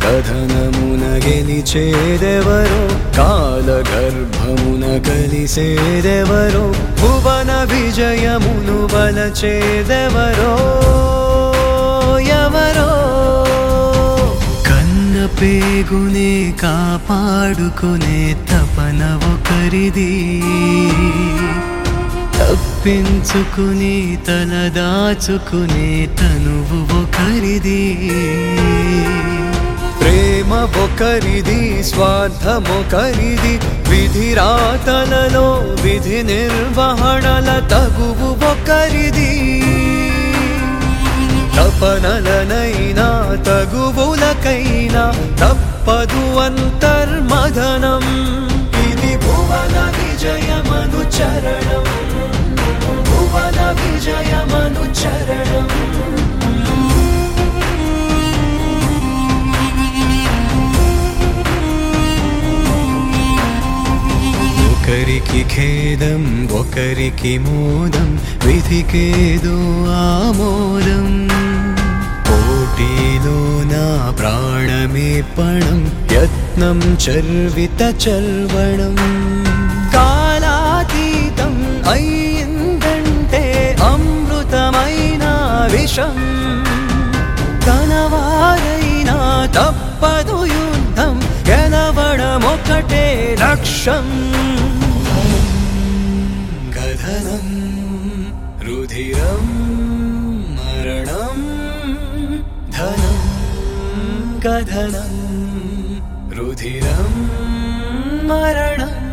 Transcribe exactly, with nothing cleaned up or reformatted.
కథనమున గెలిచేదెవరో కాలగర్భమున కలిసేదెవరో భువన విజయమును వలచేదెవరో ఎవరో కన్న పేగునే కాపాడుకునే తపన ఒకరిది తప్పించుకుని తలదాచుకునే తనువు ఒకరిది ప్రేమ ఒకరిది స్వార్థమొకరిది విధిరాతలలో విధి నిర్వహణల తగువు ఒకరిది తపనలనైనా తగువులకైనా తప్పదు అంతర్మదనం ఇది భువన విజయమను చరణం భువన విజయమను చరణం ఒకరికి ఖేదం ఒకరికి మోదం విధికేదో ఆమోదం పోటీలో నా ప్రాణమే పణం యత్నం చర్విత చల్వణం కాలాతీతం అయిందంటే అమృతమైన విషం కనవారైనా తప్పదు యుద్ధం గెలవడమొకటే లక్ష్యం కథనం రుధిరం మరణం ధనం కథనం రుధిరం మరణం